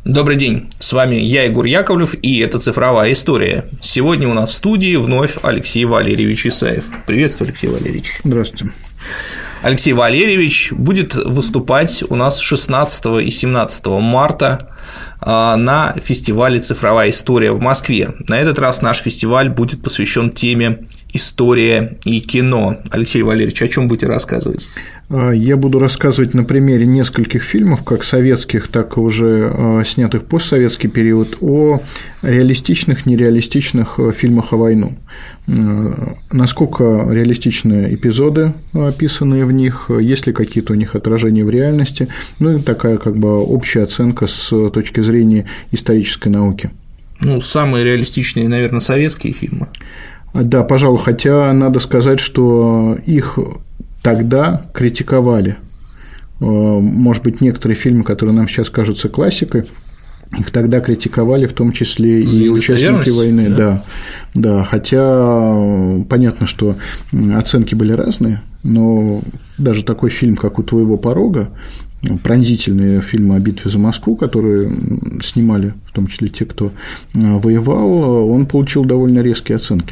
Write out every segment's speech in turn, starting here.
Добрый день, с вами я, Егор Яковлев, и это «Цифровая история». Сегодня у нас в студии вновь Алексей Валерьевич Исаев. Приветствую, Алексей Валерьевич. Здравствуйте. Алексей Валерьевич будет выступать у нас 16 и 17 марта на фестивале «Цифровая история» в Москве. На этот раз наш фестиваль будет посвящен теме «История и кино». Алексей Валерьевич, о чем будете рассказывать? Я буду рассказывать на примере нескольких фильмов, как советских, так и уже снятых в постсоветский период, о реалистичных, нереалистичных фильмах о войну. Насколько реалистичны эпизоды, описанные в них, есть ли какие-то у них отражения в реальности, ну и такая как бы общая оценка с точки зрения исторической науки. Ну, самые реалистичные, наверное, советские фильмы. Да, пожалуй, хотя надо сказать, что их тогда критиковали. Может быть, некоторые фильмы, которые нам сейчас кажутся классикой, их тогда критиковали, в том числе и участники войны. Да, хотя понятно, что оценки были разные, но даже такой фильм, как «У твоего порога», пронзительные фильмы о битве за Москву, которые снимали, в том числе те, кто воевал, он получил довольно резкие оценки.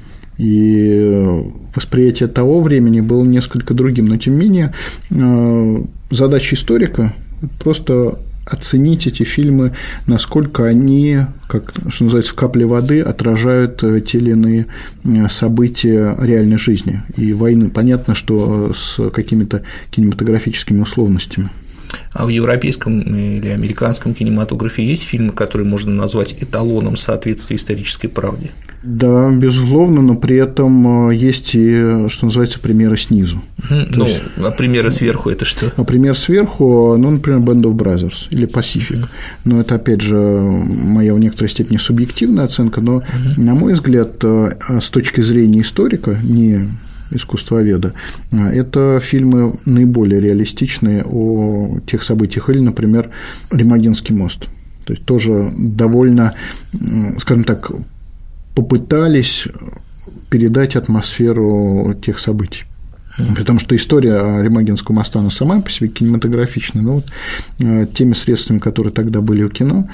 И восприятие того времени было несколько другим, но тем не менее задача историка просто оценить эти фильмы, насколько они, как, что называется, в капле воды отражают те или иные события реальной жизни и войны. Понятно, что с какими-то кинематографическими условностями. А в европейском или американском кинематографе есть фильмы, которые можно назвать эталоном соответствия исторической правде? Да, безусловно, но при этом есть и, что называется, примеры снизу. Ну, а примеры сверху – это что? А пример сверху, ну, например, Band of Brothers или Pacific. Но это, опять же, моя в некоторой степени субъективная оценка, но, на мой взгляд, с точки зрения историка, не искусствоведа, это фильмы наиболее реалистичные о тех событиях. Или, например, «Ремагинский мост». То есть тоже довольно, скажем так, попытались передать атмосферу тех событий. Потому что история Ремагинского моста, она сама по себе кинематографичная, но вот теми средствами, которые тогда были у кино,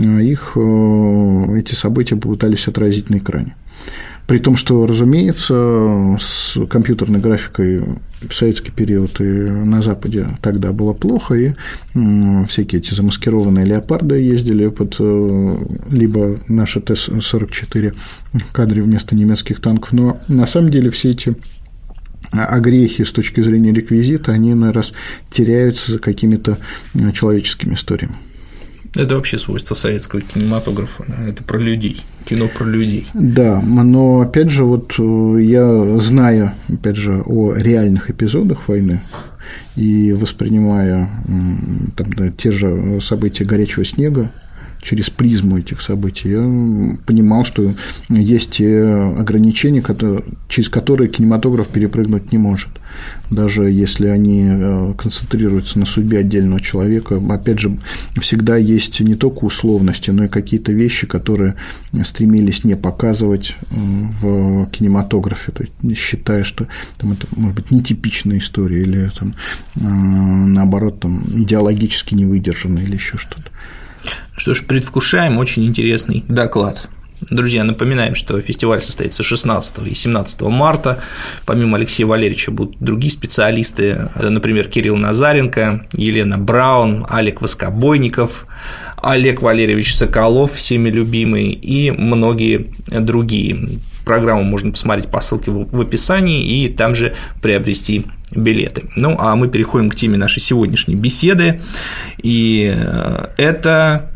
эти события попытались отразить на экране. При том, что, разумеется, с компьютерной графикой в советский период и на Западе тогда было плохо, и всякие эти замаскированные леопарды ездили под либо наши Т-44 в кадре вместо немецких танков, но на самом деле все эти огрехи с точки зрения реквизита, они, наверное, теряются за какими-то человеческими историями. Это вообще свойство советского кинематографа, это про людей, кино про людей. Да, но, опять же, вот я, зная, опять же, о реальных эпизодах войны и воспринимая там, те же события «Горячего снега», через призму этих событий, я понимал, что есть ограничения, через которые кинематограф перепрыгнуть не может. Даже если они концентрируются на судьбе отдельного человека, опять же, всегда есть не только условности, но и какие-то вещи, которые стремились не показывать в кинематографе, то есть считая, что там, это может быть нетипичная история или там, наоборот там, идеологически не выдержанная или еще что-то. Что ж, предвкушаем очень интересный доклад. Друзья, напоминаем, что фестиваль состоится 16 и 17 марта. Помимо Алексея Валерьевича будут другие специалисты, например, Кирилл Назаренко, Елена Браун, Олег Воскобойников, Олег Валерьевич Соколов, всеми любимый, и многие другие. Программу можно посмотреть по ссылке в описании и там же приобрести билеты. Ну, а мы переходим к теме нашей сегодняшней беседы, и это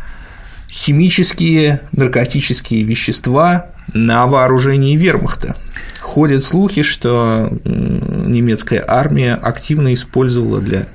химические наркотические вещества на вооружении вермахта. Ходят слухи, что немецкая армия активно использовала для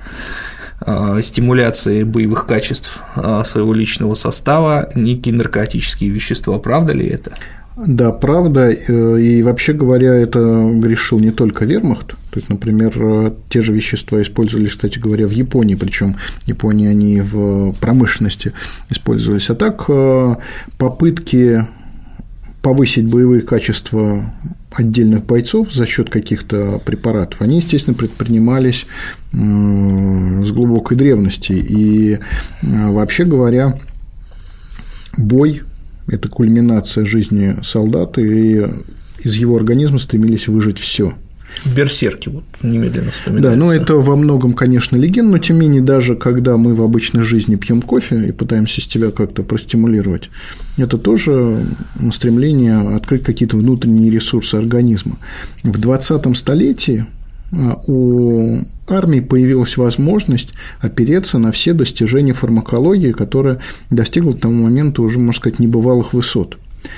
стимуляции боевых качеств своего личного состава некие наркотические вещества. Правда ли это? Да, правда, и вообще говоря, это грешил не только вермахт, то есть, например, те же вещества использовались, кстати говоря, в Японии, причем в Японии они в промышленности использовались, а так попытки повысить боевые качества отдельных бойцов за счет каких-то препаратов, они, естественно, предпринимались с глубокой древности. И, вообще говоря, бой – это кульминация жизни солдата, и из его организма стремились выжать все. Берсерки вот немедленно вспоминаются. Да, но это во многом, конечно, легенда, но тем не менее, даже когда мы в обычной жизни пьем кофе и пытаемся себя как-то простимулировать, это тоже стремление открыть какие-то внутренние ресурсы организма. В 20-м столетии у армии появилась возможность опереться на все достижения фармакологии, которая достигла к тому моменту уже, можно сказать, небывалых высот.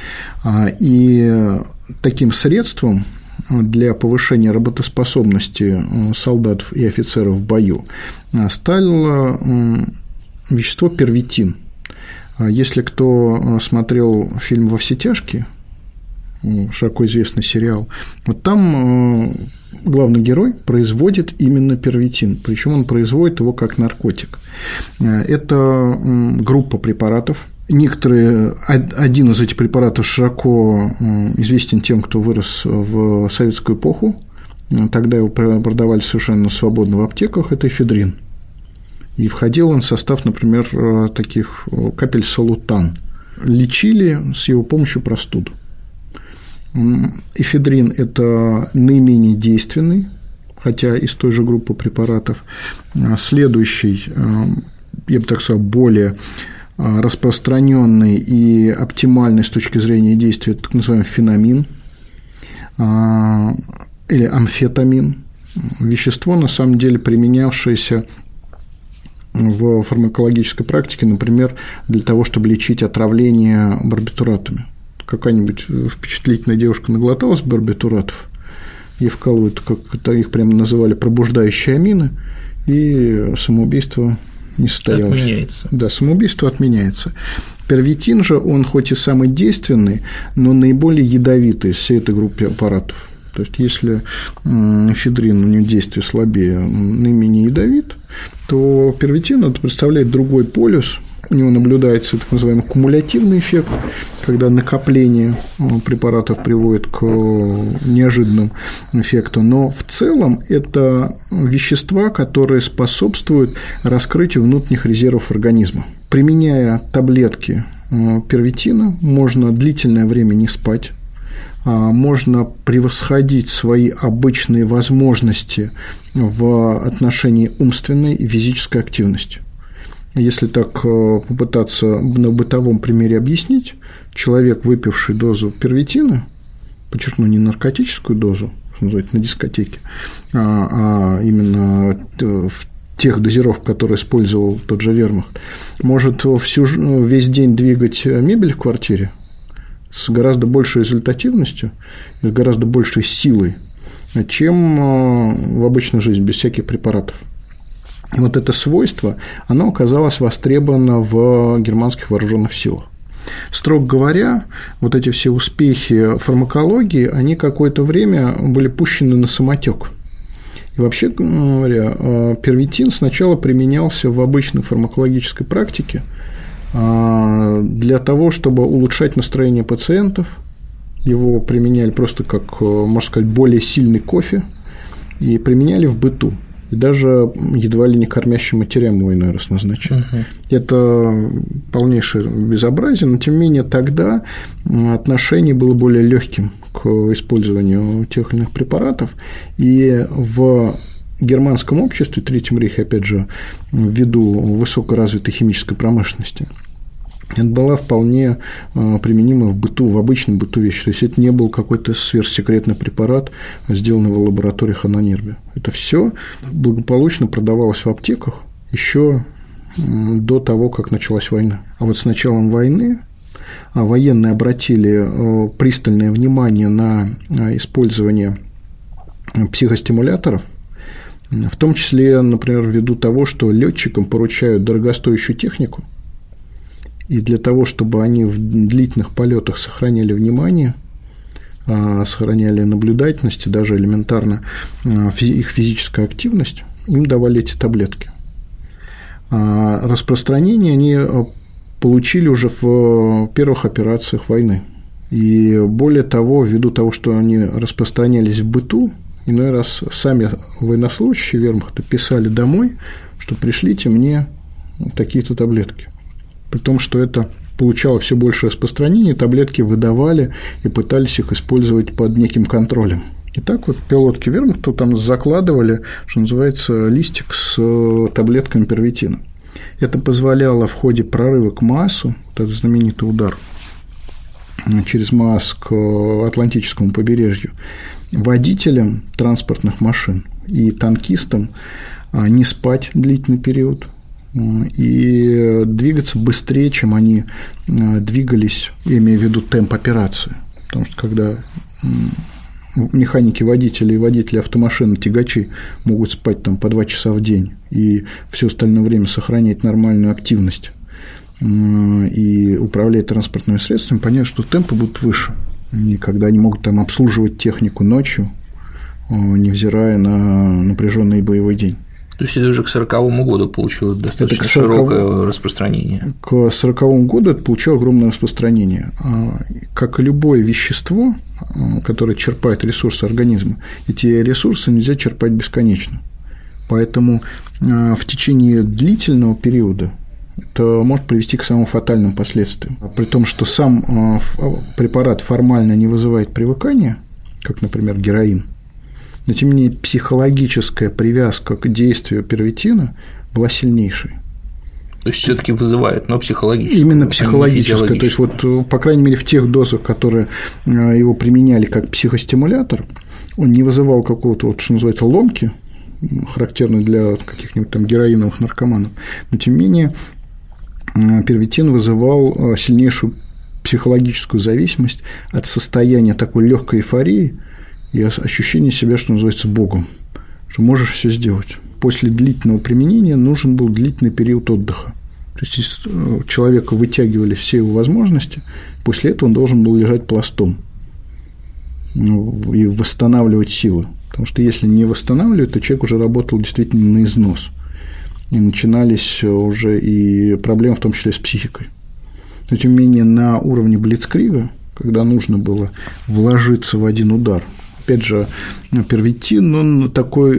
И таким средством для повышения работоспособности солдат и офицеров в бою стало вещество первитин. Если кто смотрел фильм «Во все тяжкие», широко известный сериал, вот там главный герой производит именно первитин, причем он производит его как наркотик. Это группа препаратов. Один из этих препаратов широко известен тем, кто вырос в советскую эпоху. Тогда его продавали совершенно свободно в аптеках. Это эфедрин. И входил он в состав, например, таких капель солутан. Лечили с его помощью простуду. Эфедрин – это наименее действенный, хотя из той же группы препаратов. Следующий, я бы так сказал, более распространенный и оптимальный с точки зрения действия, так называемый фенамин или амфетамин. Вещество, на самом деле, применявшееся в фармакологической практике, например, для того, чтобы лечить отравление барбитуратами. Какая-нибудь впечатлительная девушка наглоталась барбитуратов, ей вкалывают, как их прямо называли, пробуждающие амины, и самоубийство не состоялось. Отменяется. Да, самоубийство отменяется. Первитин же, он хоть и самый действенный, но наиболее ядовитый из всей этой группы аппаратов. То есть, если эфедрин, у него действие слабее, наименее ядовит, то первитин это представляет другой полюс. У него наблюдается так называемый кумулятивный эффект, когда накопление препаратов приводит к неожиданному эффекту. Но в целом это вещества, которые способствуют раскрытию внутренних резервов организма. Применяя таблетки первитина, можно длительное время не спать, можно превосходить свои обычные возможности в отношении умственной и физической активности. Если так попытаться на бытовом примере объяснить, человек, выпивший дозу первитина, подчеркну, не наркотическую дозу, что называется, на дискотеке, а именно в тех дозировках, которые использовал тот же вермахт, может весь день двигать мебель в квартире с гораздо большей результативностью, с гораздо большей силой, чем в обычной жизни, без всяких препаратов. И вот это свойство, оно оказалось востребовано в германских вооруженных силах. Строго говоря, вот эти все успехи фармакологии, они какое-то время были пущены на самотек. И вообще говоря, первитин сначала применялся в обычной фармакологической практике для того, чтобы улучшать настроение пациентов. Его применяли просто как, можно сказать, более сильный кофе, и применяли в быту. И даже едва ли не кормящим матерям его иной раз назначали. Это полнейшее безобразие, но тем не менее тогда отношение было более легким к использованию тех или иных препаратов. И в германском обществе, Третьем рейхе, опять же, ввиду высокоразвитой химической промышленности, это была вполне применима в быту, в обычном быту вещи. То есть это не был какой-то сверхсекретный препарат, сделанный в лабораториях Ананербе. Это все благополучно продавалось в аптеках еще до того, как началась война. А вот с началом войны военные обратили пристальное внимание на использование психостимуляторов, в том числе, например, ввиду того, что летчикам поручают дорогостоящую технику, и для того, чтобы они в длительных полетах сохраняли внимание, сохраняли наблюдательность и даже элементарно их физическую активность, им давали эти таблетки. Распространение они получили уже в первых операциях войны. И более того, ввиду того, что они распространялись в быту, иной раз сами военнослужащие вермахта писали домой, что пришлите мне такие-то таблетки. При том, что это получало все больше распространения, таблетки выдавали и пытались их использовать под неким контролем. И так вот пилотки вермахта там закладывали, что называется, листик с таблетками первитина. Это позволяло в ходе прорыва к Маасу, вот этот знаменитый удар через Маас к Атлантическому побережью, водителям транспортных машин и танкистам не спать длительный период и двигаться быстрее, чем они двигались, имея в виду темп операции. Потому что когда механики, водители и водители автомашин, тягачи могут спать там по 2 часа в день и все остальное время сохранять нормальную активность и управлять транспортными средствами, понятно, что темпы будут выше. И когда они могут там обслуживать технику ночью, невзирая на напряженный боевой день. То есть это уже к 1940 году получило достаточно широкое распространение. К 1940 году это получило огромное распространение. Как и любое вещество, которое черпает ресурсы организма, эти ресурсы нельзя черпать бесконечно. Поэтому в течение длительного периода это может привести к самым фатальным последствиям. При том, что сам препарат формально не вызывает привыкания, как, например, героин, но, тем не менее, психологическая привязка к действию первитина была сильнейшей. То есть все-таки вызывает, но психологически. Именно психологическое. То есть, вот, по крайней мере, в тех дозах, которые его применяли как психостимулятор, он не вызывал какого-то, вот, что называется, ломки, характерной для каких-нибудь там героиновых наркоманов, но, тем не менее, первитин вызывал сильнейшую психологическую зависимость от состояния такой легкой эйфории и ощущение себя, что называется, богом, что можешь все сделать. После длительного применения нужен был длительный период отдыха. То есть, из человека вытягивали все его возможности, после этого он должен был лежать пластом и восстанавливать силы. Потому что если не восстанавливать, то человек уже работал действительно на износ. И начинались уже и проблемы, в том числе с психикой. Но, тем не менее, на уровне блицкрига, когда нужно было вложиться в один удар, опять же, первитин, он такое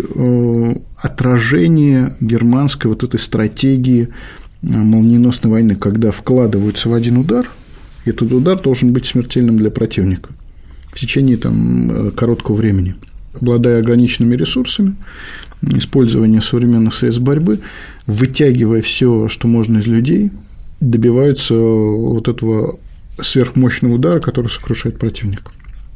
отражение германской вот этой стратегии молниеносной войны, когда вкладываются в один удар, и этот удар должен быть смертельным для противника в течение там короткого времени. Обладая ограниченными ресурсами, использование современных средств борьбы, вытягивая все, что можно из людей, добиваются вот этого сверхмощного удара, который сокрушает противника.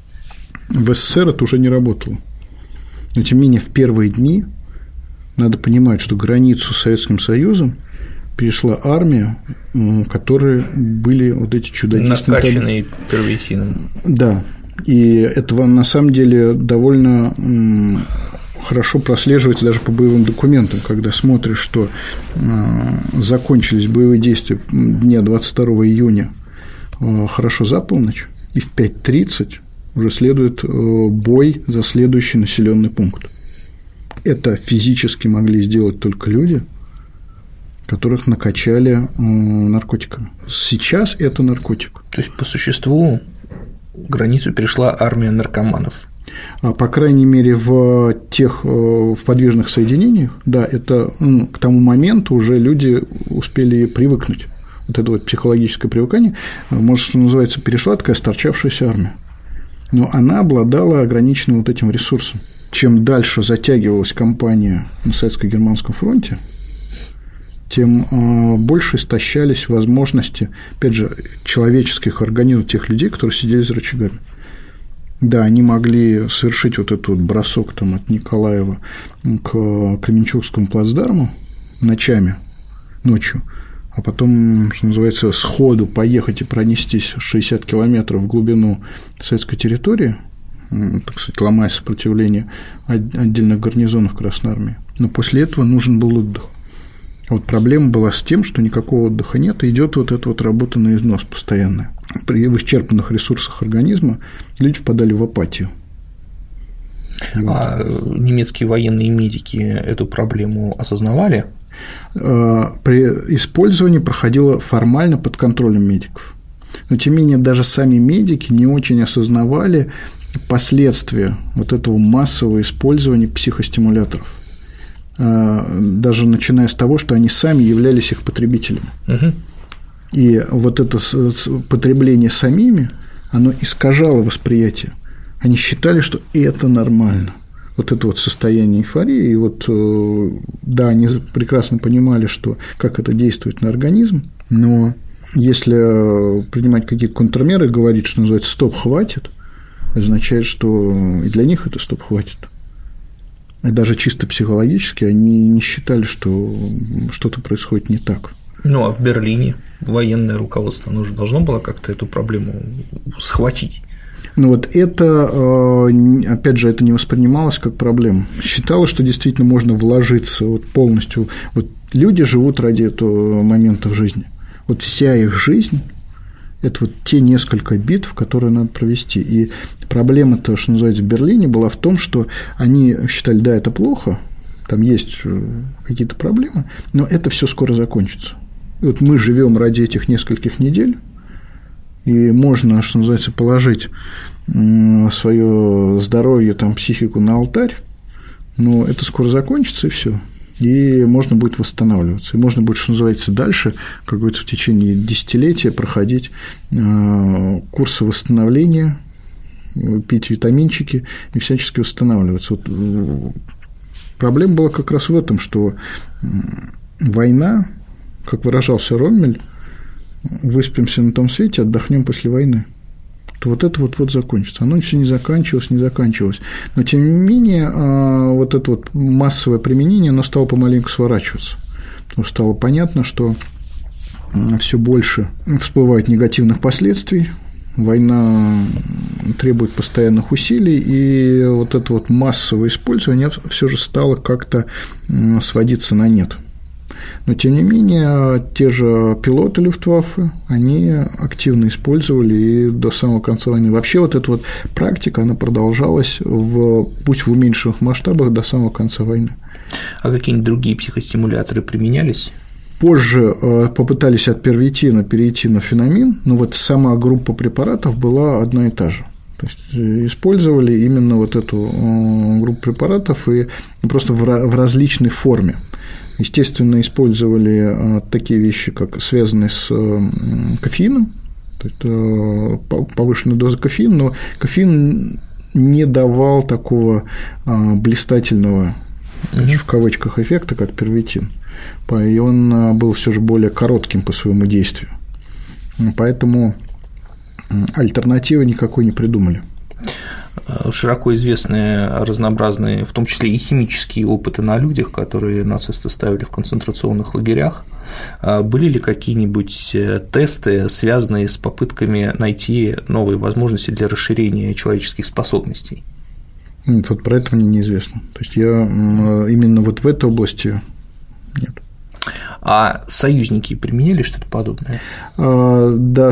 В СССР это уже не работало. Но, тем не менее, в первые дни надо понимать, что границу с Советским Союзом перешла армия, которые были вот эти чудодейственные… Накачанные первитином. Да. И этого, на самом деле, довольно хорошо прослеживается даже по боевым документам, когда смотришь, что закончились боевые действия дня 22 июня хорошо за полночь, и в 5:30 уже следует бой за следующий населенный пункт. Это физически могли сделать только люди, которых накачали наркотиками. Сейчас это наркотик. То есть, по существу, границу перешла армия наркоманов. По крайней мере, в тех в подвижных соединениях, да, это к тому моменту уже люди успели привыкнуть. Вот это вот психологическое привыкание, может, что называется, перешла такая сторчавшаяся армия. Но она обладала ограниченным вот этим ресурсом. Чем дальше затягивалась кампания на Советско-Германском фронте, тем больше истощались возможности, опять же, человеческих организмов тех людей, которые сидели за рычагами. Да, они могли совершить вот этот вот бросок там, от Николаева к Кременчугскому плацдарму ночью, а потом, что называется, сходу поехать и пронестись 60 километров в глубину советской территории, так сказать, ломая сопротивление отдельных гарнизонов Красной Армии. Но после этого нужен был отдых. А вот проблема была с тем, что никакого отдыха нет, и идет вот эта вот работа на износ постоянная. При исчерпанных ресурсах организма люди впадали в апатию. А немецкие военные медики эту проблему осознавали? При использовании проходило формально под контролем медиков. Но, тем не менее, даже сами медики не очень осознавали последствия вот этого массового использования психостимуляторов, даже начиная с того, что они сами являлись их потребителями. И вот это потребление самими, оно искажало восприятие. Они считали, что это нормально. Вот это вот состояние эйфории, и вот, да, они прекрасно понимали, что, как это действует на организм, но если принимать какие-то контрмеры, говорить, что называется «стоп, хватит», означает, что и для них это «стоп, хватит». И даже чисто психологически они не считали, что что-то происходит не так. Ну, а в Берлине военное руководство, оно же должно было как-то эту проблему схватить. Ну, вот это, опять же, это не воспринималось как проблема. Считалось, что действительно можно вложиться вот полностью. Вот люди живут ради этого момента в жизни. Вот вся их жизнь – это вот те несколько битв, которые надо провести. И проблема-то, что называется, в Берлине была в том, что они считали, да, это плохо, там есть какие-то проблемы, но это все скоро закончится. И вот мы живем ради этих нескольких недель, и можно, что называется, положить свое здоровье, там, психику на алтарь, но это скоро закончится, и все. И можно будет восстанавливаться. И можно будет, что называется, дальше, как говорится, в течение десятилетия проходить курсы восстановления, пить витаминчики и всячески восстанавливаться. Вот проблема была как раз в этом, что война, как выражался Роммель, выспимся на том свете, отдохнем после войны. То вот это вот закончится. Оно все не заканчивалось. Но, тем не менее, вот это вот массовое применение, оно стало помаленьку сворачиваться. Потому что стало понятно, что все больше всплывает негативных последствий, война требует постоянных усилий, и вот это вот массовое использование все же стало как-то сводиться на нет. Но, тем не менее, те же пилоты Люфтваффе, они активно использовали и до самого конца войны. Вообще, вот эта вот практика, она продолжалась, пусть в уменьшенных масштабах, до самого конца войны. А какие-нибудь другие психостимуляторы применялись? Позже попытались от первитина перейти на фенамин, но вот сама группа препаратов была одна и та же. То есть использовали именно вот эту группу препаратов и просто в различной форме. Естественно, использовали такие вещи, как связанные с кофеином, то есть повышенная доза кофеина, но кофеин не давал такого блистательного, в кавычках, эффекта, как первитин, и он был все же более коротким по своему действию, поэтому альтернативы никакой не придумали. Широко известные разнообразные, в том числе и химические опыты на людях, которые нацисты ставили в концентрационных лагерях. Были ли какие-нибудь тесты, связанные с попытками найти новые возможности для расширения человеческих способностей? Нет, вот про это мне неизвестно. То есть я именно вот в этой области нет. А союзники применяли что-то подобное? Да,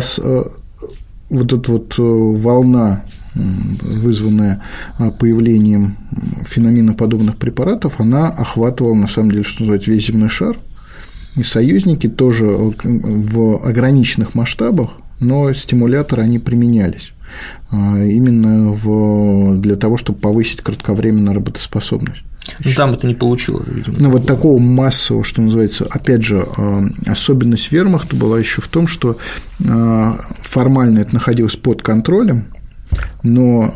вот эта вот волна, вызванная появлением феноминоподобных препаратов, она охватывала, на самом деле, что называется, весь земной шар, и союзники тоже в ограниченных масштабах, но стимуляторы, они применялись именно для того, чтобы повысить кратковременную работоспособность. Ну, там это не получилось, видимо. Ну, вот такого массового, что называется, опять же, особенность вермахта была еще в том, что формально это находилось под контролем, но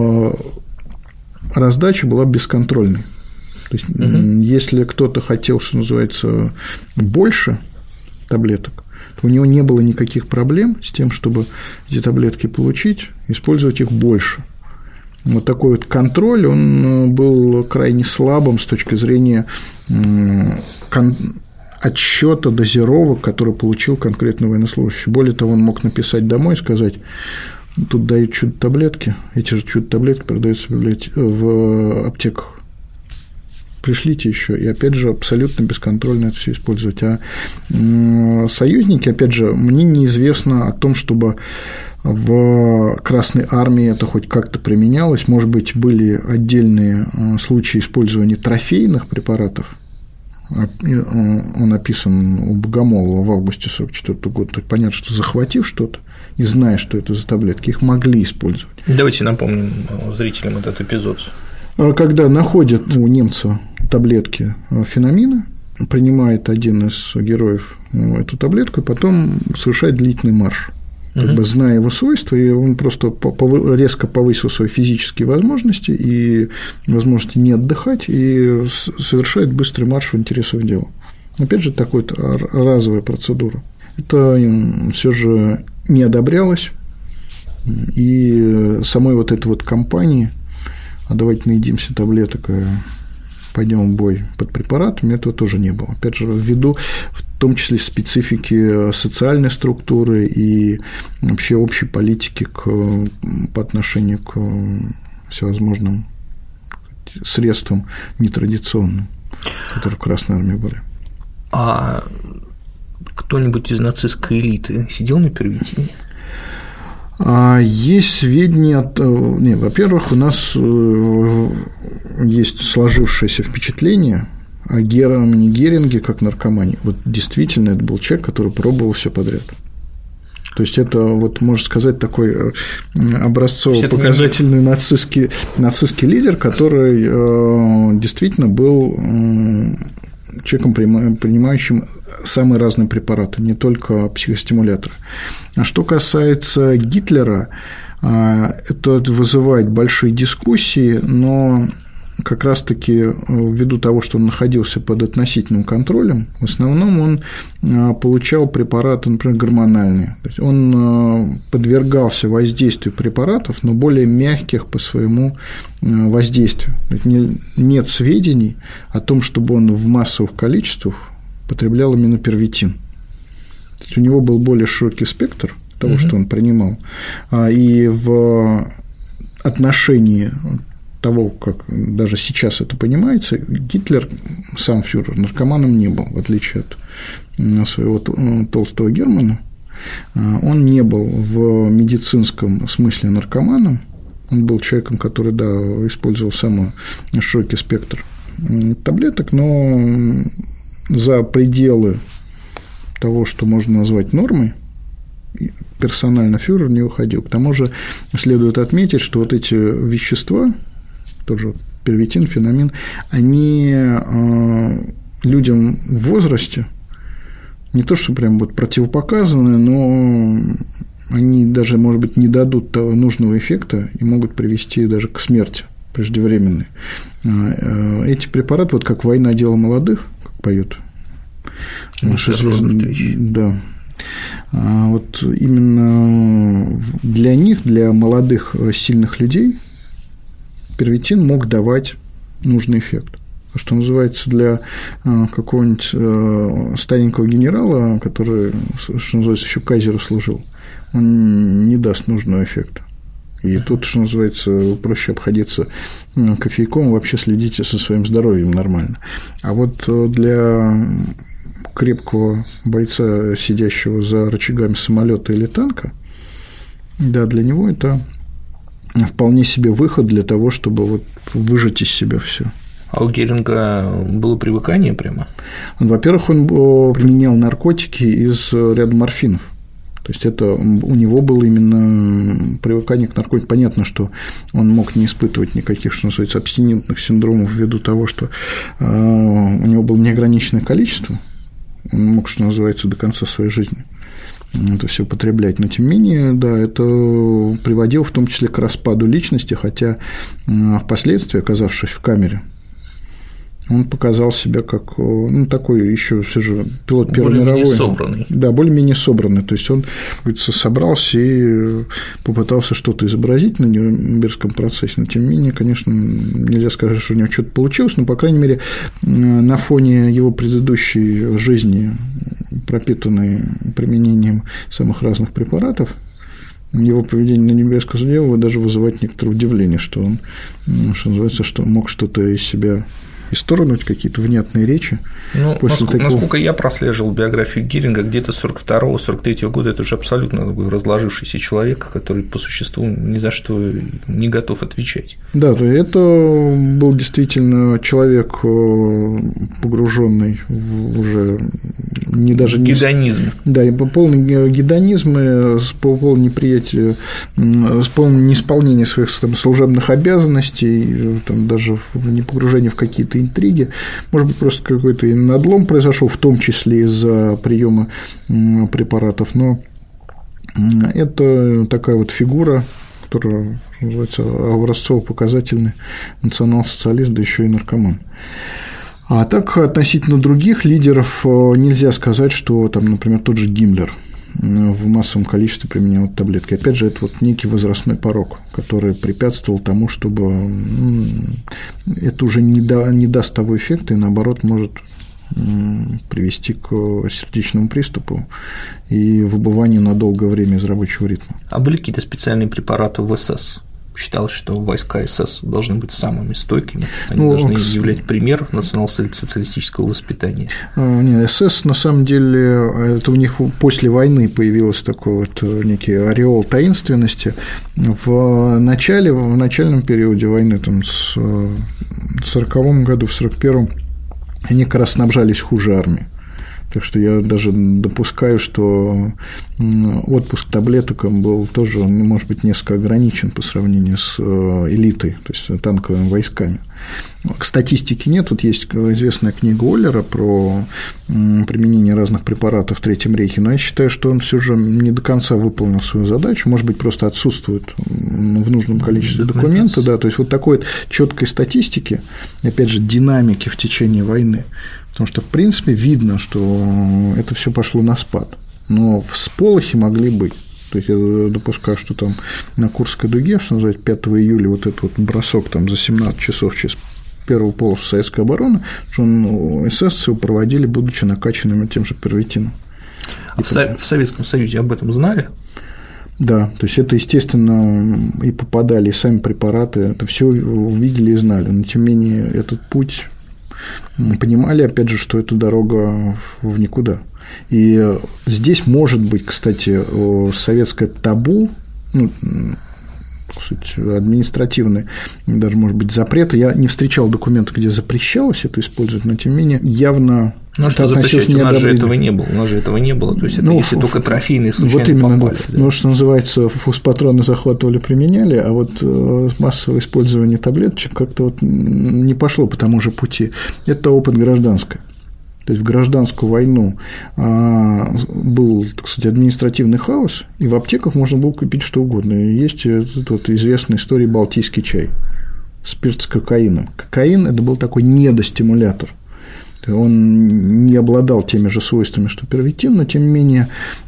раздача была бесконтрольной. То есть, если кто-то хотел, что называется, больше таблеток, то у него не было никаких проблем с тем, чтобы эти таблетки получить, использовать их больше. Вот такой вот контроль, он был крайне слабым с точки зрения отсчета дозировок, которые получил конкретный военнослужащий. Более того, он мог написать домой и сказать: тут дают чудо-таблетки, эти же чудо-таблетки продаются в аптеках, пришлите еще. И опять же, абсолютно бесконтрольно это все использовать. А союзники, опять же, мне неизвестно о том, чтобы в Красной армии это хоть как-то применялось. Может быть, были отдельные случаи использования трофейных препаратов, он описан у Богомолова в августе 1944 года, то понятно, что захватив что-то и зная, что это за таблетки, их могли использовать. Давайте напомним зрителям этот эпизод. Когда находят у немца таблетки феномина, принимает один из героев эту таблетку, и потом совершает длительный марш. Как бы зная его свойства, и он просто резко повысил свои физические возможности и возможности не отдыхать, и совершает быстрый марш в интересах дела. Опять же, такой разовая процедура. Это все же не одобрялось, и самой вот этой вот кампании «а давайте наедимся таблеток, пойдем в бой под препаратами», этого тоже не было. Опять же, ввиду в том числе специфики социальной структуры и вообще общей политики по отношению к всевозможным средствам нетрадиционным, которые в Красной Армии были. А кто-нибудь из нацистской элиты сидел на первитине? Есть сведения во-первых, у нас есть сложившееся впечатление о Германе Геринге как наркомане. Вот действительно, это был человек, который пробовал все подряд. То есть это, вот, можно сказать, такой образцово-показательный нацистский лидер, который действительно был человеком, принимающим самые разные препараты, не только психостимуляторы. А что касается Гитлера, это вызывает большие дискуссии, но как раз-таки ввиду того, что он находился под относительным контролем, в основном он получал препараты, например, гормональные. То есть он подвергался воздействию препаратов, но более мягких по своему воздействию. Нет сведений о том, чтобы он в массовых количествах потреблял именно первитин. То есть у него был более широкий спектр того, что он принимал, и в отношении того, как даже сейчас это понимается, Гитлер, сам фюрер, наркоманом не был, в отличие от своего толстого Германа. Он не был в медицинском смысле наркоманом, он был человеком, который, да, использовал самый широкий спектр таблеток, но за пределы того, что можно назвать нормой, персонально фюрер не уходил. К тому же следует отметить, что вот эти вещества, тоже первитин, феномин, они людям в возрасте не то, что прям вот противопоказаны, но они даже, может быть, не дадут того нужного эффекта и могут привести даже к смерти преждевременной. Эти препараты, вот как «Война – дело молодых», как поют наши звезды, да. Вот именно для них, для молодых сильных людей, первитин мог давать нужный эффект. Что называется, для какого-нибудь старенького генерала, который, что называется, еще кайзеру служил, он не даст нужного эффекта. И тут, что называется, проще обходиться кофейком, вообще следите со своим здоровьем нормально. А вот для крепкого бойца, сидящего за рычагами самолета или танка, да, для него это вполне себе выход для того, чтобы вот выжать из себя все. А у Геринга было привыкание прямо? Во-первых, он применял наркотики из ряда морфинов. То есть это у него было именно привыкание к наркотикам. Понятно, что он мог не испытывать никаких, что называется, абстинентных синдромов ввиду того, что у него было неограниченное количество. Он мог, что называется, до конца своей жизни это все употреблять. Но тем не менее, да, это приводило в том числе к распаду личности, хотя впоследствии, оказавшись в камере, он показал себя как, ну, такой еще все же пилот Первой мировой. Более-менее собранный. Да, более-менее собранный. То есть он, говорится, собрался и попытался что-то изобразить на Нюрнбергском процессе. Но тем не менее, конечно, нельзя сказать, что у него что-то получилось, но, по крайней мере, на фоне его предыдущей жизни, пропитанной применением самых разных препаратов, его поведение на Нюрнбергском суде даже вызывает некоторое удивление, что он, что называется, что мог что-то из себя и сторону какие-то внятные речи. Ну, насколько я прослеживал биографию Геринга, где-то с 42-43 года это уже абсолютно такой разложившийся человек, который по существу ни за что не готов отвечать. Да, это был действительно человек, погруженный в уже не даже гедонизм. Да, и полный гедонизм, с полным неприятием, с полным неисполнением своих там служебных обязанностей, там, даже не погружение в какие-то интриги, может быть, просто какой-то надлом произошел, в том числе из-за приема препаратов, но это такая вот фигура, которая называется образцово-показательный национал-социалист, да еще и наркоман. А так, относительно других лидеров нельзя сказать, что, там, например, тот же Гиммлер в массовом количестве применял таблетки. Опять же, это вот некий возрастной порог, который препятствовал тому, чтобы это уже не даст того эффекта и, наоборот, может привести к сердечному приступу и выбыванию на долгое время из рабочего ритма. А были какие-то специальные препараты в СС? Считалось, что войска СС должны быть самыми стойкими, они должны являть пример национал-социалистического воспитания. Нет, СС, на самом деле, это у них после войны появился такой вот некий ореол таинственности. В начальном периоде войны, там, в 1940 году, в 1941, они как раз снабжались хуже армии. Так что я даже допускаю, что отпуск таблеток был тоже, может быть, несколько ограничен по сравнению с элитой, то есть танковыми войсками. К статистике нет. Вот есть известная книга Оллера про применение разных препаратов в Третьем рейхе, но я считаю, что он все же не до конца выполнил свою задачу, может быть, просто отсутствует в нужном количестве документы, да, то есть вот такой вот четкой статистики, опять же, динамики в течение войны. Потому что, в принципе, видно, что это все пошло на спад. Но всполохи могли быть. То есть я допускаю, что там на Курской дуге, что называется, 5 июля, вот этот вот бросок там за 17 часов через первую полосу советской обороны, что эсэсовцы проводили, будучи накачанными тем же первитином. А в Советском Союзе об этом знали? Да, то есть это, естественно, и попадали, и сами препараты, это все увидели и знали. Но, тем не менее, этот путь понимали, опять же, что это дорога в никуда. И здесь может быть, кстати, советское табу, административные, даже, может быть, запреты. Я не встречал документов, где запрещалось это использовать, но, тем не менее, явно… Ну, что запрещать? У нас же этого не было. То есть, это если только трофейные случайно вот именно, попали. Да. Ну, что называется, фуспатроны захватывали, применяли, а вот массовое использование таблеточек как-то вот не пошло по тому же пути. Это опыт гражданской. То есть в гражданскую войну был, так сказать, административный хаос, и в аптеках можно было купить что угодно. И есть вот известная история балтийский чай, спирт с кокаином. Кокаин – это был такой недостимулятор. Он не обладал теми же свойствами, что первитин, но, тем не менее,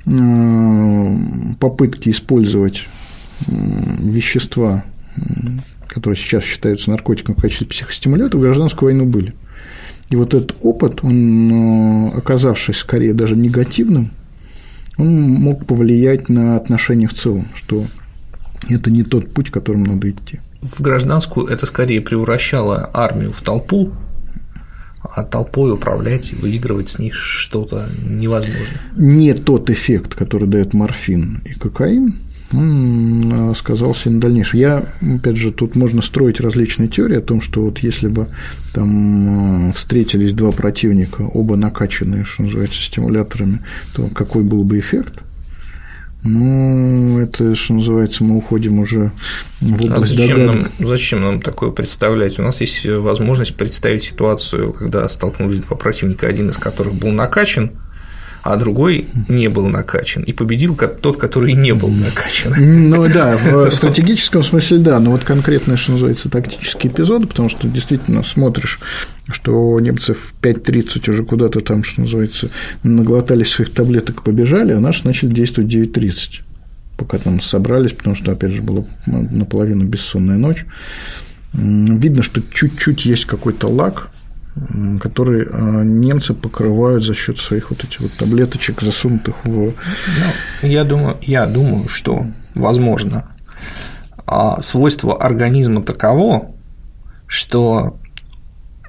попытки использовать вещества, которые сейчас считаются наркотиком в качестве психостимулятора, в гражданскую войну были. И вот этот опыт, он, оказавшись скорее даже негативным, он мог повлиять на отношения в целом, что это не тот путь, которым надо идти. В гражданскую это скорее превращало армию в толпу, а толпой управлять и выигрывать с ней что-то невозможно. Не тот эффект, который дает морфин и кокаин, он сказался и на дальнейшем. Опять же, тут можно строить различные теории о том, что вот если бы там встретились два противника, оба накачанные, что называется, стимуляторами, то какой был бы эффект? Ну, это, что называется, мы уходим уже в область догадок. Зачем нам такое представлять? У нас есть возможность представить ситуацию, когда столкнулись два противника, один из которых был накачан, а другой не был накачан, и победил тот, который не был накачан. Ну да, в стратегическом смысле да, но вот конкретно, что называется, тактические эпизоды, потому что действительно смотришь, что немцы в 5:30 уже куда-то там, что называется, наглотались своих таблеток и побежали, а наши начали действовать в 9:30, пока там собрались, потому что, опять же, была наполовину бессонная ночь. Видно, что чуть-чуть есть какой-то лаг, который немцы покрывают за счет своих вот этих вот таблеточек, засунутых в… Я думаю, что, возможно, свойство организма таково, что в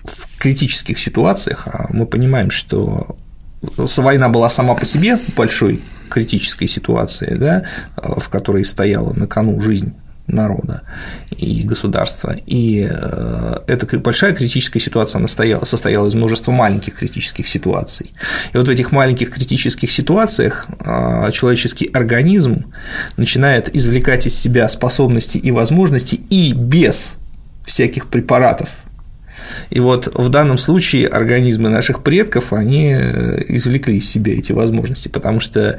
критических ситуациях, а мы понимаем, что война была сама по себе большой критической ситуацией, да, в которой стояла на кону жизнь народа и государства. И эта большая критическая ситуация она состояла из множества маленьких критических ситуаций. И вот в этих маленьких критических ситуациях человеческий организм начинает извлекать из себя способности и возможности и без всяких препаратов. И вот в данном случае организмы наших предков, они извлекли из себя эти возможности, потому что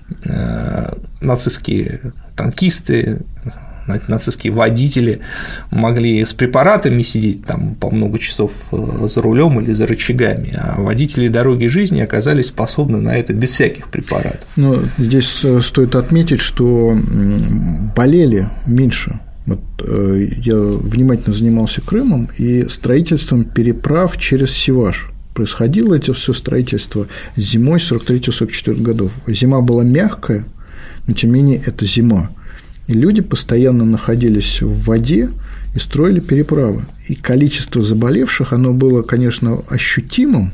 нацистские танкисты, нацистские водители могли с препаратами сидеть там по много часов за рулем или за рычагами, а водители дороги жизни оказались способны на это без всяких препаратов. Но здесь стоит отметить, что болели меньше. Вот я внимательно занимался Крымом и строительством переправ через Севаш. Происходило это все строительство зимой 43-44 годов. Зима была мягкая, но тем не менее это зима. И люди постоянно находились в воде и строили переправы. И количество заболевших, оно было, конечно, ощутимым,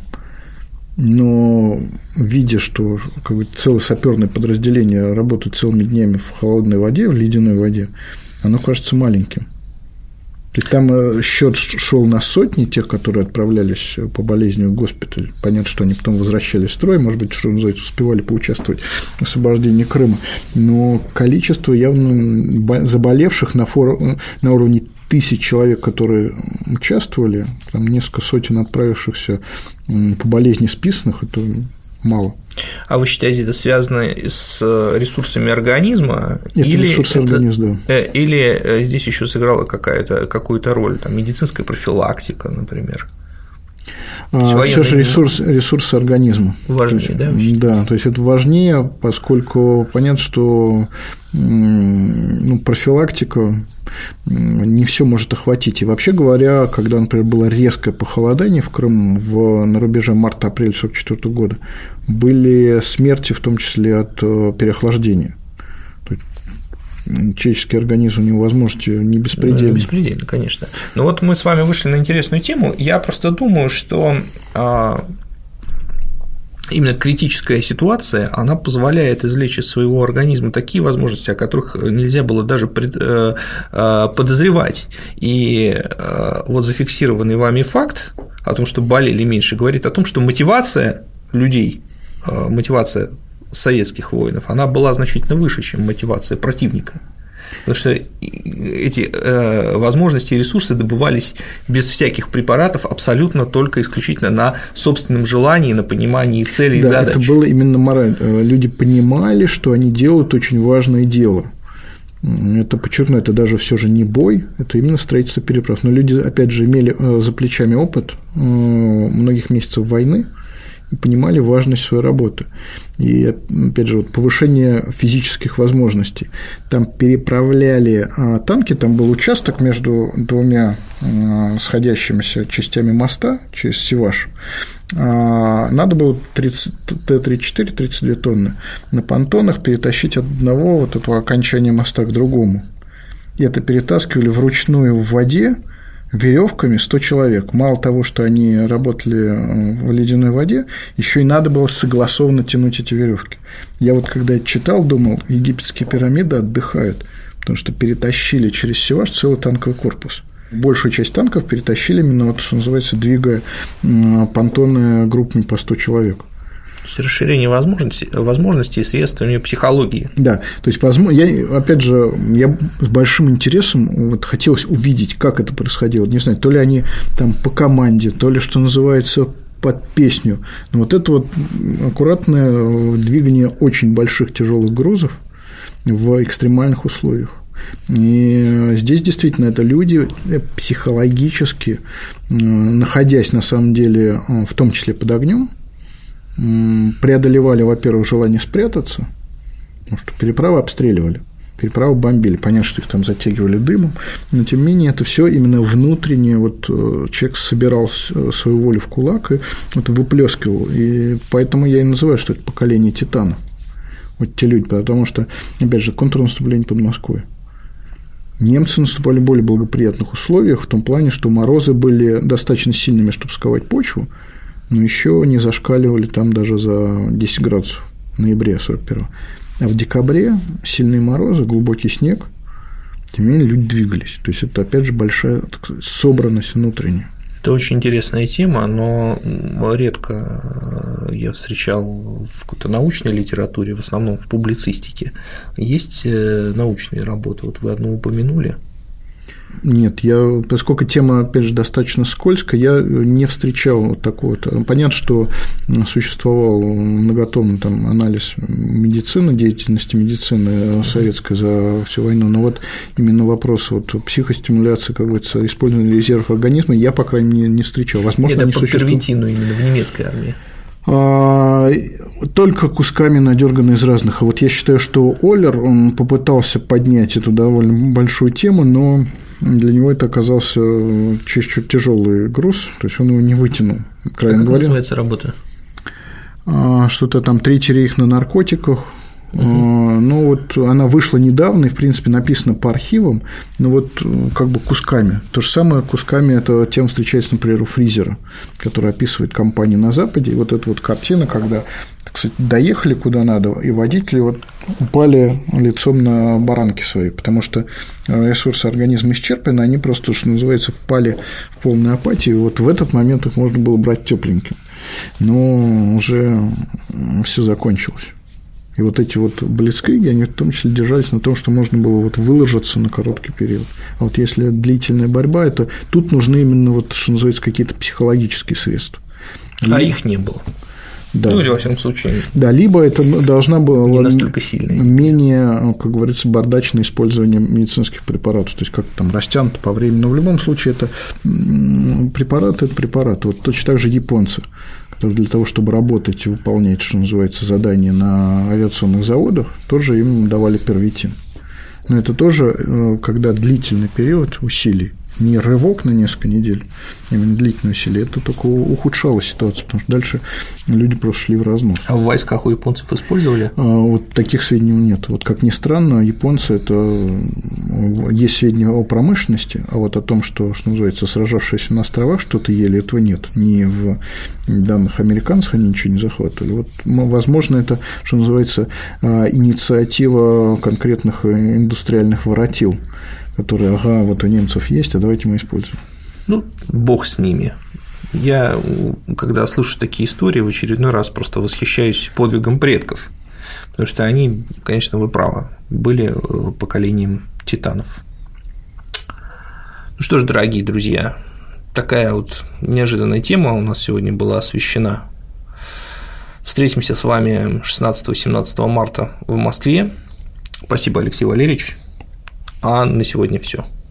но видя, что как бы целое саперное подразделение работает целыми днями в холодной воде, в ледяной воде, оно кажется маленьким. И там счет шел на сотни тех, которые отправлялись по болезни в госпиталь. Понятно, что они потом возвращались в строй, может быть, что называется, успевали поучаствовать в освобождении Крыма. Но количество явно заболевших на уровне тысяч человек, которые участвовали, там несколько сотен отправившихся по болезни списанных, это мало. А вы считаете, это связано с ресурсами организма? Это ресурсы организма, да. Или здесь еще сыграла какую-то роль, там, медицинская профилактика, например? Все же ресурсы организма. Важнее, да? Да, то есть это важнее, поскольку понятно, что профилактика не все может охватить. И вообще говоря, когда, например, было резкое похолодание в Крыму на рубеже марта-апреля 1944 года, были смерти, в том числе от переохлаждения. Человеческий организм, у него возможности не беспредельны. Беспредельно, конечно. Но вот мы с вами вышли на интересную тему. Я просто думаю, что именно критическая ситуация, она позволяет извлечь из своего организма такие возможности, о которых нельзя было даже подозревать. И вот зафиксированный вами факт о том, что болели меньше, говорит о том, что мотивация людей, мотивация советских воинов, она была значительно выше, чем мотивация противника. Потому что эти возможности и ресурсы добывались без всяких препаратов, абсолютно только исключительно на собственном желании, на понимании целей и задач. Это было именно мораль. Люди понимали, что они делают очень важное дело. Это, подчеркну, это даже все же не бой, это именно строительство переправ. Но люди, опять же, имели за плечами опыт многих месяцев войны и понимали важность своей работы. И, опять же, вот повышение физических возможностей. Там переправляли танки, там был участок между двумя сходящимися частями моста через Севаш. Надо было Т-34, 32 тонны на понтонах перетащить от одного вот этого окончания моста к другому. И это перетаскивали вручную в воде веревками 100 человек. Мало того, что они работали в ледяной воде, еще и надо было согласованно тянуть эти веревки. Я вот когда это читал, думал, египетские пирамиды отдыхают, потому что перетащили через Севаш целый танковый корпус. Большую часть танков перетащили именно, вот, что называется, двигая понтоны группами по 100 человек. То есть расширение возможностей и средствами психологии. Да, то есть, опять же, я с большим интересом вот хотелось увидеть, как это происходило. Не знаю, то ли они там по команде, то ли, что называется, под песню. Но вот это вот аккуратное двигание очень больших тяжелых грузов в экстремальных условиях. И здесь действительно это люди психологически, находясь на самом деле, в том числе под огнем, преодолевали, во-первых, желание спрятаться, потому что переправы обстреливали, переправы бомбили, понятно, что их там затягивали дымом, но тем не менее это все именно внутреннее, вот человек собирал свою волю в кулак и вот выплескивал, и поэтому я и называю, что это поколение титанов, вот те люди, потому что, опять же, контрнаступление под Москвой. Немцы наступали в более благоприятных условиях, в том плане, что морозы были достаточно сильными, чтобы сковать почву, но еще не зашкаливали там даже за 10 градусов в ноябре 41-го. А в декабре сильные морозы, глубокий снег, тем не менее люди двигались. То есть это, опять же, большая, так сказать, собранность внутренняя. Это очень интересная тема, но редко я встречал в какой-то научной литературе, в основном в публицистике. Есть научные работы, вот вы одну упомянули. Нет, поскольку тема, опять же, достаточно скользкая, я не встречал вот такого-то. Понятно, что существовал многотомный там анализ медицины, деятельности медицины советской за всю войну, но вот именно вопрос вот психостимуляции, как говорится, использования резервов организма я, по крайней мере, не встречал. Возможно, это по первитину именно в немецкой армии. Только кусками надерганы из разных. Вот я считаю, что Оллер, он попытался поднять эту довольно большую тему, но для него это оказался чересчур тяжелый груз, то есть он его не вытянул. Как называется работа? Что-то там «Третий рейх на наркотиках». Ну, вот она вышла недавно и, в принципе, написана по архивам, но вот как бы кусками. То же самое кусками эта тема встречается, например, у Фризера, который описывает кампанию на Западе. И вот эта вот картина, когда, так сказать, доехали куда надо, и водители вот упали лицом на баранки свои, потому что ресурсы организма исчерпаны, они просто, что называется, впали в полную апатию. И вот в этот момент их можно было брать тепленьким. Но уже все закончилось. И вот эти вот блицкриги, они в том числе держались на том, что можно было вот выложиться на короткий период. А вот если длительная борьба, это тут нужны именно, вот, что называется, какие-то психологические средства. А их не было. Да. Ну, или, во всяком случае, да, либо это должна была не настолько сильная, менее, как говорится, бардачное использование медицинских препаратов, то есть как там растянуто по времени, но в любом случае это препараты, это препараты. Вот точно так же японцы, которые для того, чтобы работать и выполнять, что называется, задания на авиационных заводах, тоже им давали первитин. Но это тоже, когда длительный период усилий, не рывок на несколько недель, именно длительные усилия, это только ухудшало ситуацию, потому что дальше люди просто шли в разнос. А в войсках у японцев использовали? Вот таких сведений нет. Вот как ни странно, японцы это есть сведения о промышленности, а вот о том, что называется, сражавшиеся на островах что-то ели, этого нет. Ни в данных американцев они ничего не захватывали. Вот, возможно, это, что называется, инициатива конкретных индустриальных воротил, которые, вот у немцев есть, а давайте мы используем. Ну, бог с ними. Я, когда слышу такие истории, в очередной раз просто восхищаюсь подвигом предков, потому что они, конечно, вы правы, были поколением титанов. Ну что ж, дорогие друзья, такая вот неожиданная тема у нас сегодня была освещена. Встретимся с вами 16-17 марта в Москве. Спасибо, Алексей Валерьевич. А на сегодня все.